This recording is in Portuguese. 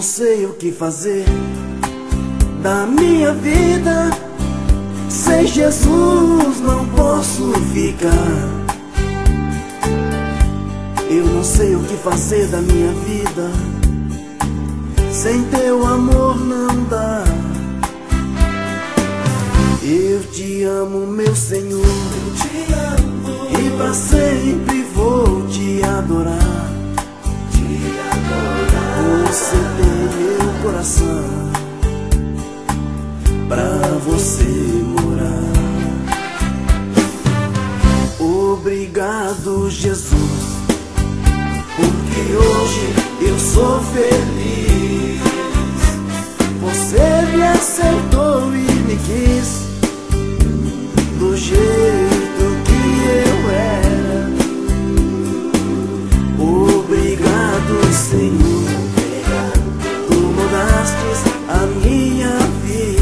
sei o que fazer da minha vida. Sem Jesus não posso ficar. Eu não sei o que fazer da minha vida. Sem teu amor não dá. Eu te amo, meu Senhor, eu te amo, e pra sempre vou te adorar. Você tem meu coração, pra você morar. Obrigado, Jesus, porque hoje eu sou feliz. Você me aceitou